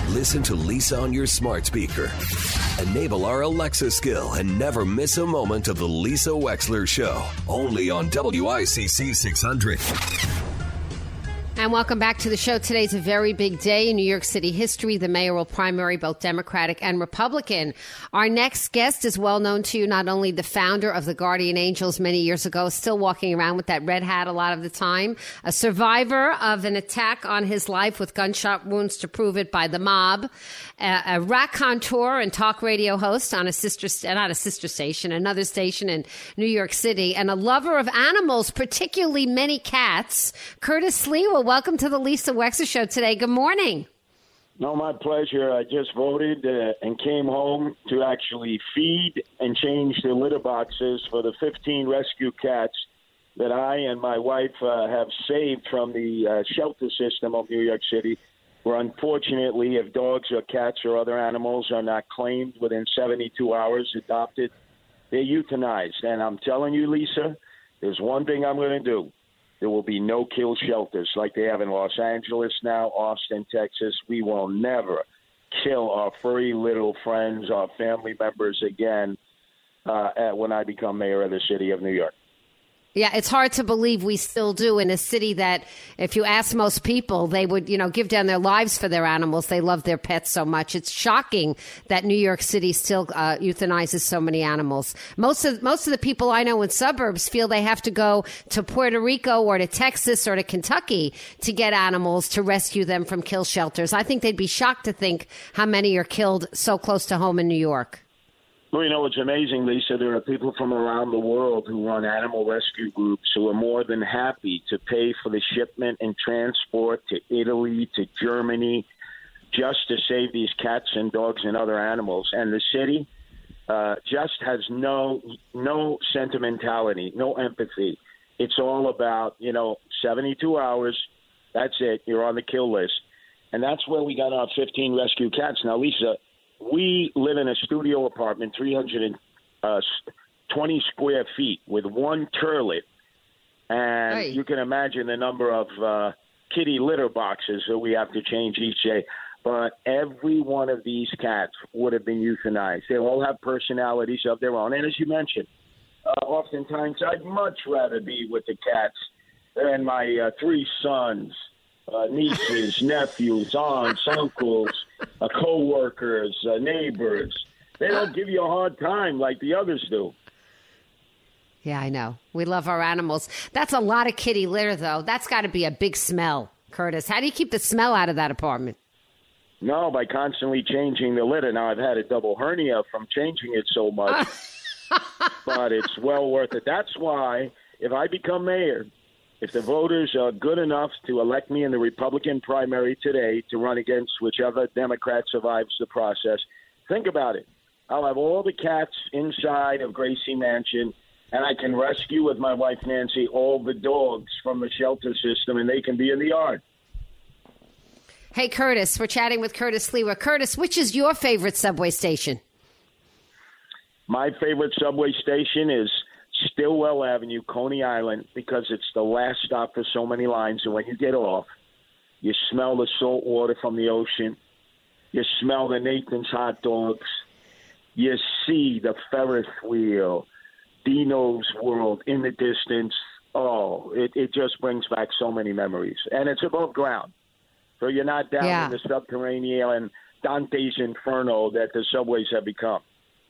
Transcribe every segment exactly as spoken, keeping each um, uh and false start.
Listen to Lisa on your smart speaker. Enable our Alexa skill and never miss a moment of the Lisa Wexler Show. Only on W I C C six hundred. And welcome back to the show. Today's a very big day in New York City history, the mayoral primary, both Democratic and Republican. Our next guest is well known to you, not only the founder of the Guardian Angels many years ago, still walking around with that red hat a lot of the time, a survivor of an attack on his life with gunshot wounds to prove it by the mob, a, a raconteur and talk radio host on a sister, not a sister station, another station in New York City, and a lover of animals, particularly many cats, Curtis Sliwa. Welcome to the Lisa Wexler Show today. Good morning. No, my pleasure. I just voted uh, and came home to actually feed and change the litter boxes for the fifteen rescue cats that I and my wife uh, have saved from the uh, shelter system of New York City, where unfortunately, if dogs or cats or other animals are not claimed within seventy-two hours, adopted, they're euthanized. And I'm telling you, Lisa, there's one thing I'm going to do. There will be no kill shelters like they have in Los Angeles now, Austin, Texas. We will never kill our furry little friends, our family members again uh, at, when I become mayor of the city of New York. Yeah, it's hard to believe we still do in a city that, if you ask most people, they would, you know, give down their lives for their animals. They love their pets so much. It's shocking that New York City still uh, euthanizes so many animals. Most of most of the people I know in suburbs feel they have to go to Puerto Rico or to Texas or to Kentucky to get animals to rescue them from kill shelters. I think they'd be shocked to think how many are killed so close to home in New York. Well, you know, it's amazing, Lisa. There are people from around the world who run animal rescue groups who are more than happy to pay for the shipment and transport to Italy, to Germany, just to save these cats and dogs and other animals. And the city uh, just has no no sentimentality, no empathy. It's all about, you know, seventy-two hours. That's it. You're on the kill list. And that's where we got our fifteen rescue cats. Now, Lisa, we live in a studio apartment, three hundred twenty square feet, with one turlet. And hey. You can imagine the number of uh, kitty litter boxes that we have to change each day. But every one of these cats would have been euthanized. They all have personalities of their own. And as you mentioned, uh, oftentimes I'd much rather be with the cats than my uh, three sons. Uh, nieces, nephews, aunts, uncles, uh, co-workers, uh, neighbors. They don't give you a hard time like the others do. Yeah, I know. We love our animals. That's a lot of kitty litter, though. That's got to be a big smell, Curtis. How do you keep the smell out of that apartment? No, by constantly changing the litter. Now, I've had a double hernia from changing it so much, but it's well worth it. That's why, if I become mayor, if the voters are good enough to elect me in the Republican primary today to run against whichever Democrat survives the process, think about it. I'll have all the cats inside of Gracie Mansion, and I can rescue with my wife Nancy all the dogs from the shelter system, and they can be in the yard. Hey, Curtis, we're chatting with Curtis Sliwa. Curtis, which is your favorite subway station? My favorite subway station is Stillwell Avenue, Coney Island, because it's the last stop for so many lines. And when you get off, you smell the salt water from the ocean. You smell the Nathan's hot dogs. You see the Ferris wheel, Dino's World in the distance. Oh, it, it just brings back so many memories. And it's above ground. So you're not down yeah. in the subterranean Dante's Inferno that the subways have become.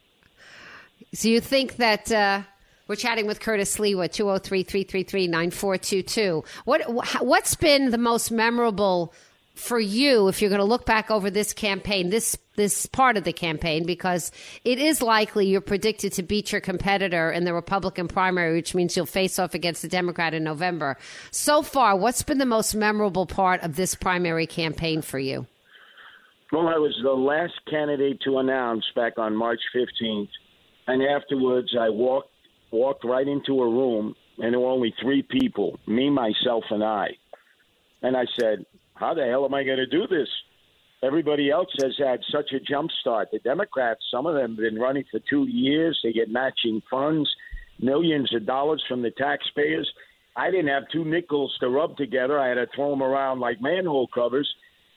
So you think that... Uh... We're chatting with Curtis Sliwa, two oh three, three three three, nine four two two. What, what's been the most memorable for you if you're going to look back over this campaign, this this part of the campaign, because it is likely you're predicted to beat your competitor in the Republican primary, which means you'll face off against the Democrat in November. So far, what's been the most memorable part of this primary campaign for you? Well, I was the last candidate to announce back on March fifteenth, and afterwards I walked walked right into a room, and there were only three people, me, myself, and I. And I said, how the hell am I going to do this? Everybody else has had such a jump start. The Democrats, some of them have been running for two years. They get matching funds, millions of dollars from the taxpayers. I didn't have two nickels to rub together. I had to throw them around like manhole covers.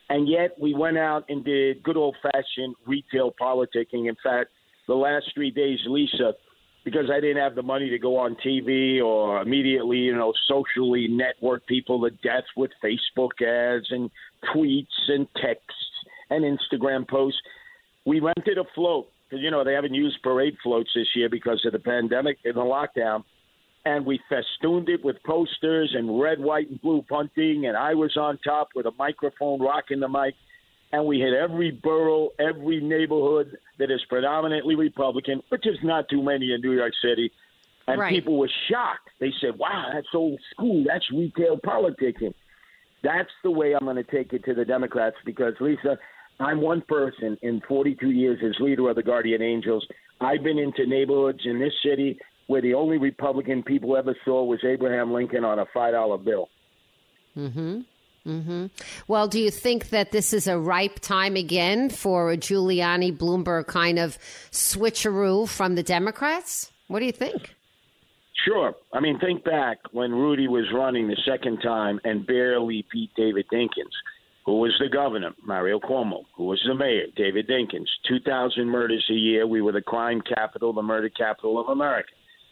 And yet we went out and did good old-fashioned retail politicking. In fact, the last three days, Lisa, because I didn't have the money to go on T V or immediately, you know, socially network people to death with Facebook ads and tweets and texts and Instagram posts, we rented a float. Because, you know, they haven't used parade floats this year because of the pandemic and the lockdown. And we festooned it with posters and red, white, and blue punting. And I was on top with a microphone rocking the mic. And we hit every borough, every neighborhood that is predominantly Republican, which is not too many in New York City. And right. people were shocked. They said, wow, that's old school. That's retail politicking. That's the way I'm going to take it to the Democrats because, Lisa, I'm one person in forty-two years as leader of the Guardian Angels. I've been into neighborhoods in this city where the only Republican people ever saw was Abraham Lincoln on a five dollar bill. Mm-hmm. Mm-hmm. Well, do you think that this is a ripe time again for a Giuliani Bloomberg kind of switcheroo from the Democrats? What do you think? Sure. I mean, think back when Rudy was running the second time and barely beat David Dinkins, who was the governor, Mario Cuomo, who was the mayor, David Dinkins. two thousand murders a year. We were the crime capital, the murder capital of America.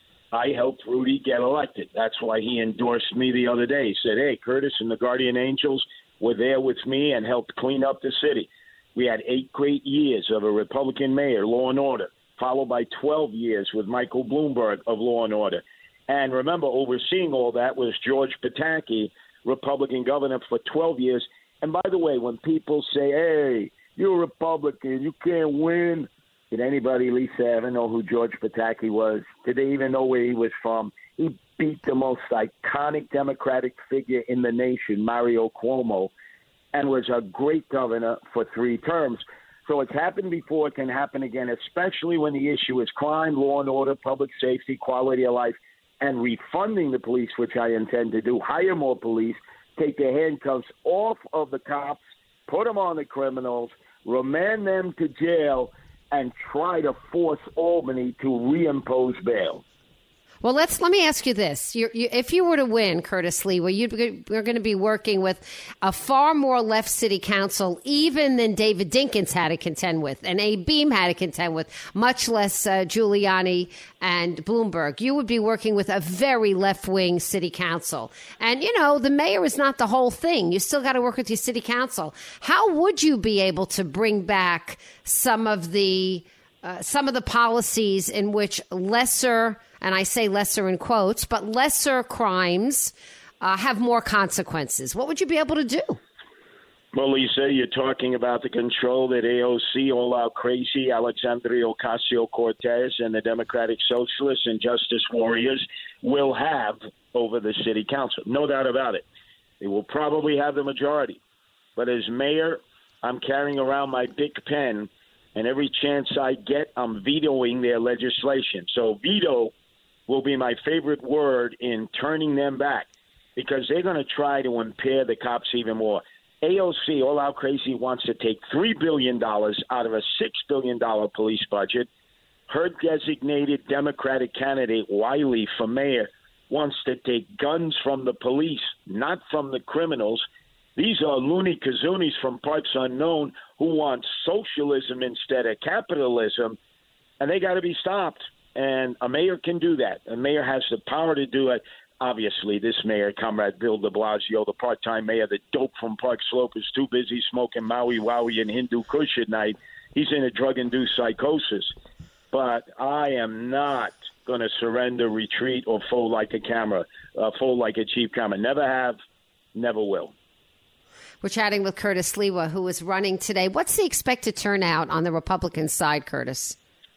I helped Rudy get elected. That's why he endorsed me the other day. He said, hey, Curtis and the Guardian Angels were there with me and helped clean up the city. We had eight great years of a Republican mayor, law and order, followed by twelve years with Michael Bloomberg of law and order. And remember, overseeing all that was George Pataki, Republican governor for twelve years. And by the way, when people say, hey, you're a Republican, you can't win, did anybody, Lisa, ever know who George Pataki was? Did they even know where he was from? He beat the most iconic Democratic figure in the nation, Mario Cuomo, and was a great governor for three terms. So it's happened before, it can happen again, especially when the issue is crime, law and order, public safety, quality of life, and refunding the police, which I intend to do, hire more police, take the handcuffs off of the cops, put them on the criminals, remand them to jail, and try to force Albany to reimpose bail. Well, let's let me ask you this: You're, you, if you were to win, Curtis Lee, well, you'd, you're going to be working with a far more left city council, even than David Dinkins had to contend with, and Abe Beam had to contend with, much less uh, Giuliani and Bloomberg. You would be working with a very left-wing city council, and you know the mayor is not the whole thing. You still got to work with your city council. How would you be able to bring back some of the uh, some of the policies in which lesser and I say lesser in quotes, but lesser crimes uh, have more consequences? What would you be able to do? Well, Lisa, you're talking about the control that A O C, All Out Crazy, Alexandria Ocasio-Cortez, and the Democratic Socialists and Justice Warriors will have over the city council. No doubt about it. They will probably have the majority. But as mayor, I'm carrying around my big pen, and every chance I get, I'm vetoing their legislation. So veto will be my favorite word in turning them back because they're going to try to impair the cops even more. A O C, All Out Crazy, wants to take three billion dollars out of a six billion dollars police budget. Her designated Democratic candidate, Wiley, for mayor, wants to take guns from the police, not from the criminals. These are loony kazoonies from parts unknown who want socialism instead of capitalism, and they got to be stopped. And a mayor can do that. A mayor has the power to do it. Obviously, this mayor, Comrade Bill de Blasio, the part-time mayor, the dope from Park Slope, is too busy smoking Maui Wowie and Hindu Kush at night. He's in a drug-induced psychosis. But I am not going to surrender, retreat, or fold like a camera, uh, fold like a cheap camera. Never have, never will. We're chatting with Curtis Sliwa, who is running today. What's the expected turnout on the Republican side, Curtis?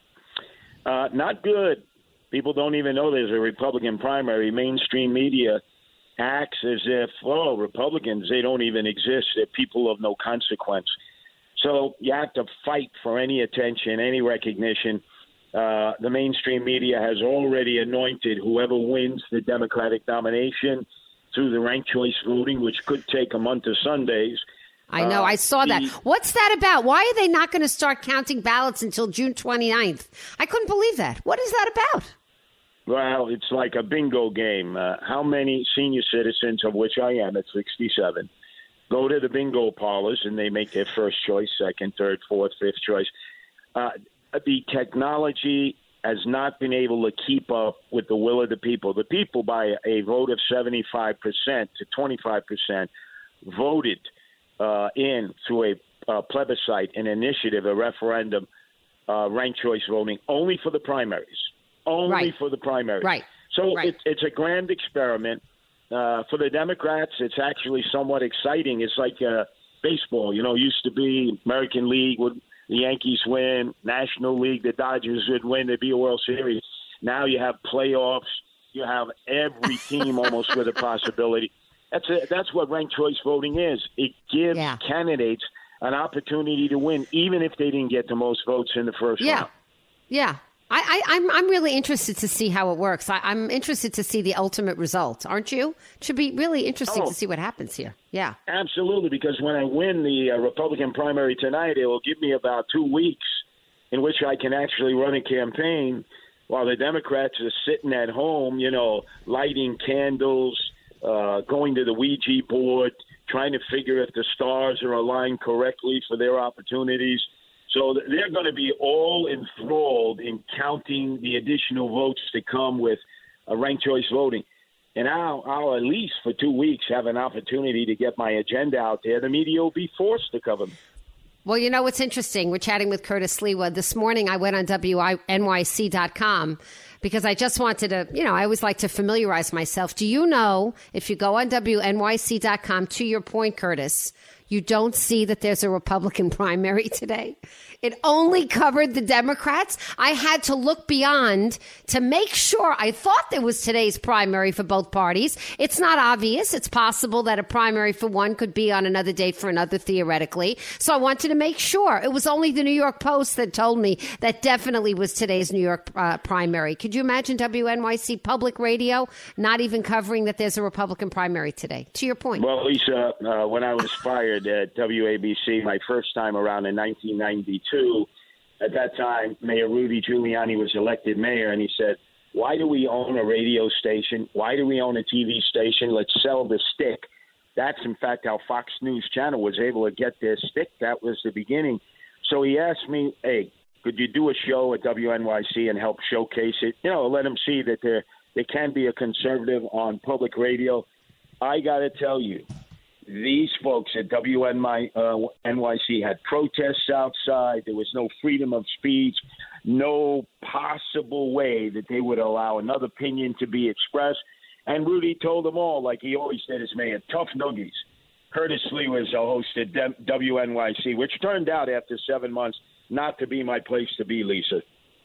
Uh, not good. People don't even know there's a Republican primary. Mainstream media acts as if, oh, Republicans, they don't even exist. They're people of no consequence. So you have to fight for any attention, any recognition. Uh, the mainstream media has already anointed whoever wins the Democratic nomination through the ranked choice voting, which could take a month of Sundays. I know. Uh, I saw the, that. What's that about? Why are they not going to start counting ballots until June twenty-ninth? I couldn't believe that. What is that about? Well, it's like a bingo game. Uh, how many senior citizens, of which I am at sixty-seven, go to the bingo parlors, and they make their first choice, second, third, fourth, fifth choice. Uh, the technology has not been able to keep up with the will of the people. The people, by a vote of seventy-five percent to twenty-five percent, voted uh, in through a uh, plebiscite, an initiative, a referendum, uh, ranked choice voting, only for the primaries. Only right. for the primaries. Right. So right. It, it's a grand experiment. Uh, for the Democrats, it's actually somewhat exciting. It's like uh, baseball. You know, used to be American League would the Yankees win, National League, the Dodgers would win, there'd be a World Series. Now you have playoffs. You have every team almost with a possibility. That's a, that's what ranked choice voting is. It gives yeah. candidates an opportunity to win, even if they didn't get the most votes in the first yeah. round. Yeah. I, I, I'm I'm really interested to see how it works. I, I'm interested to see the ultimate result, aren't you? It should be really interesting oh, to see what happens here. Yeah, absolutely. Because when I win the uh, Republican primary tonight, it will give me about two weeks in which I can actually run a campaign, while the Democrats are sitting at home, you know, lighting candles, uh, going to the Ouija board, trying to figure if the stars are aligned correctly for their opportunities. So they're going to be all enthralled in counting the additional votes to come with uh, ranked choice voting. And I'll, I'll at least for two weeks have an opportunity to get my agenda out there. The media will be forced to cover me. Well, you know what's interesting? We're chatting with Curtis Sliwa. This morning I went on W N Y C dot com because I just wanted to, you know, I always like to familiarize myself. Do you know, if you go on W N Y C dot com, to your point, Curtis, you don't see that there's a Republican primary today? It only covered the Democrats. I had to look beyond to make sure. I thought there was today's primary for both parties. It's not obvious. It's possible that a primary for one could be on another date for another, theoretically. So I wanted to make sure. It was only the New York Post that told me that definitely was today's New York uh, primary. Could you imagine W N Y C Public Radio not even covering that there's a Republican primary today? To your point. Well, Lisa, uh, when I was fired at W A B C my first time around in nineteen ninety-two, at that time, Mayor Rudy Giuliani was elected mayor, and he said, why do we own a radio station? Why do we own a T V station? Let's sell the stick. That's, in fact, how Fox News Channel was able to get their stick. That was the beginning. So he asked me, hey, could you do a show at W N Y C and help showcase it? You know, let them see that there, there can be a conservative on public radio. I got to tell you, these folks at W N Y C had protests outside. There was no freedom of speech, no possible way that they would allow another opinion to be expressed. And Rudy told them all, like he always did as mayor, tough noogies. Curtis Sliwa is a host at W N Y C, which turned out after seven months not to be my place to be, Lisa.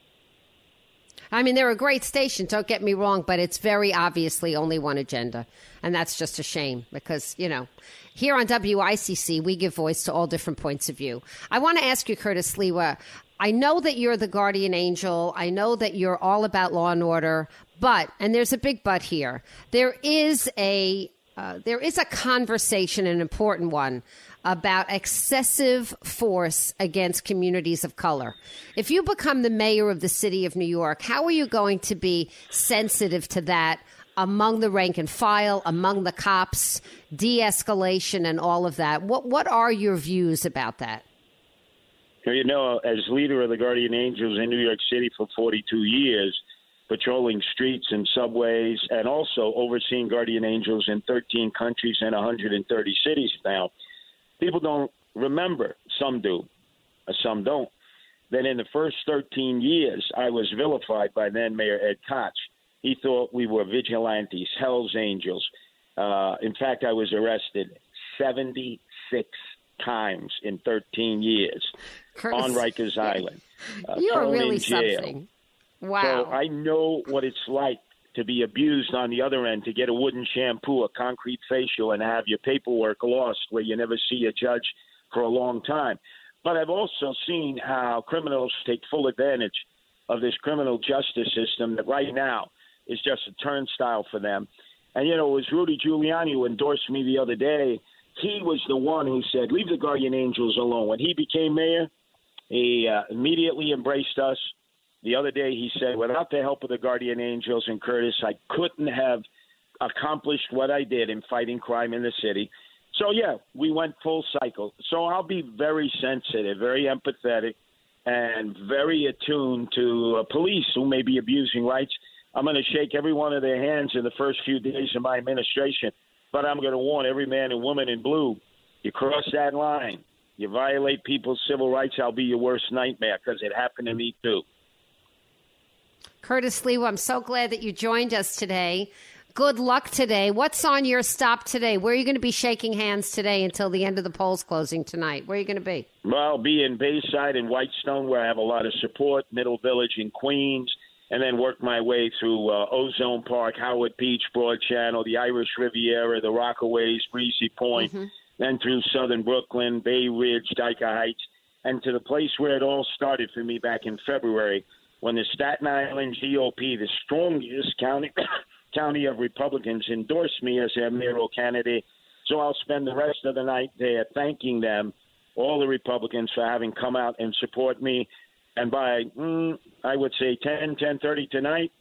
I mean, they're a great station, don't get me wrong, but it's very obviously only one agenda. And that's just a shame because, you know, here on W I C C, we give voice to all different points of view. I want to ask you, Curtis Sliwa, I know that you're the guardian angel. I know that you're all about law and order, but, and there's a big but here, there is a, uh, there is a conversation, an important one, about excessive force against communities of color. If you become the mayor of the city of New York, how are you going to be sensitive to that among the rank and file, among the cops, de-escalation and all of that? What what are your views about that? You know, as leader of the Guardian Angels in New York City for forty-two years, patrolling streets and subways, and also overseeing Guardian Angels in thirteen countries and one hundred thirty cities now, people don't remember, some do, some don't, that in the first thirteen years, I was vilified by then Mayor Ed Koch. He thought we were vigilantes, Hell's Angels. Uh, in fact, I was arrested seventy-six times in thirteen years Curtis, on Rikers yeah. Island. Uh, you are really in jail. something. Wow. So I know what it's like to be abused on the other end, to get a wooden shampoo, a concrete facial, and have your paperwork lost where you never see a judge for a long time. But I've also seen how criminals take full advantage of this criminal justice system that right now is just a turnstile for them. And, you know, it was Rudy Giuliani who endorsed me the other day. He was the one who said, leave the Guardian Angels alone. When he became mayor, he uh, immediately embraced us. The other day he said, without the help of the Guardian Angels and Curtis, I couldn't have accomplished what I did in fighting crime in the city. So, yeah, we went full cycle. So I'll be very sensitive, very empathetic, and very attuned to uh, police who may be abusing rights. I'm going to shake every one of their hands in the first few days of my administration, but I'm going to warn every man and woman in blue, you cross that line, you violate people's civil rights, I'll be your worst nightmare, because it happened to me too. Curtis Sliwa, I'm so glad that you joined us today. Good luck today. What's on your stop today? Where are you going to be shaking hands today until the end of the polls closing tonight? Where are you going to be? Well, I'll be in Bayside and Whitestone, where I have a lot of support, Middle Village in Queens, and then work my way through uh, Ozone Park, Howard Beach, Broad Channel, the Irish Riviera, the Rockaways, Breezy Point, mm-hmm. then through southern Brooklyn, Bay Ridge, Dyker Heights, and to the place where it all started for me back in February when the Staten Island G O P, the strongest county county of Republicans, endorsed me as their mayoral candidate. So I'll spend the rest of the night there thanking them, all the Republicans, for having come out and support me. And by, mm, I would say, ten, ten thirty tonight,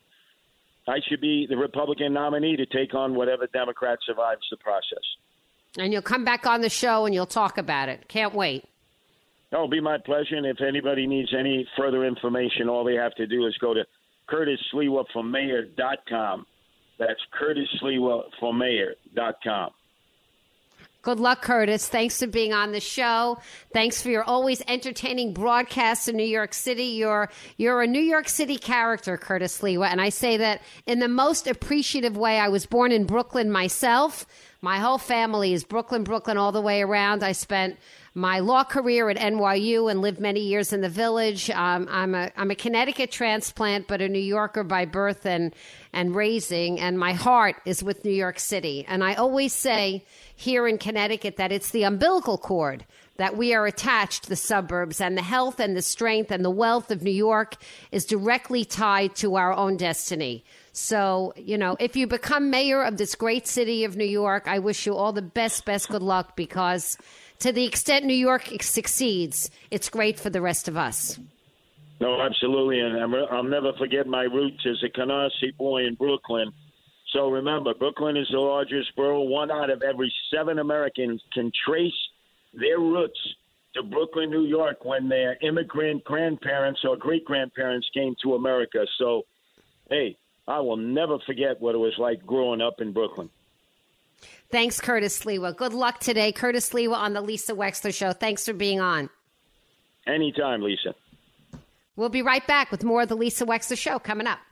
I should be the Republican nominee to take on whatever Democrat survives the process. And you'll come back on the show and you'll talk about it. Can't wait. It'll be my pleasure. And if anybody needs any further information, all they have to do is go to Curtis Sliwa for mayor dot com. That's Curtis Sliwa for mayor dot com. Good luck, Curtis. Thanks for being on the show. Thanks for your always entertaining broadcasts in New York City. You're you're a New York City character, Curtis Sliwa, and I say that in the most appreciative way. I was born in Brooklyn myself. My whole family is Brooklyn, Brooklyn all the way around. I spent my law career at N Y U and lived many years in the Village. Um, I'm a I'm a Connecticut transplant, but a New Yorker by birth and and raising, and my heart is with New York City. And I always say here in Connecticut that it's the umbilical cord that we are attached to the suburbs, and the health and the strength and the wealth of New York is directly tied to our own destiny. So, you know, if you become mayor of this great city of New York, I wish you all the best, best good luck, because to the extent New York succeeds, it's great for the rest of us. No, absolutely. And I'm, I'll never forget my roots as a Canarsie boy in Brooklyn. So remember, Brooklyn is the largest borough. One out of every seven Americans can trace their roots to Brooklyn, New York, when their immigrant grandparents or great-grandparents came to America. So, hey, I will never forget what it was like growing up in Brooklyn. Thanks, Curtis Sliwa. Good luck today. Curtis Sliwa on the Lisa Wexler Show. Thanks for being on. Anytime, Lisa. We'll be right back with more of the Lisa Wexler Show coming up.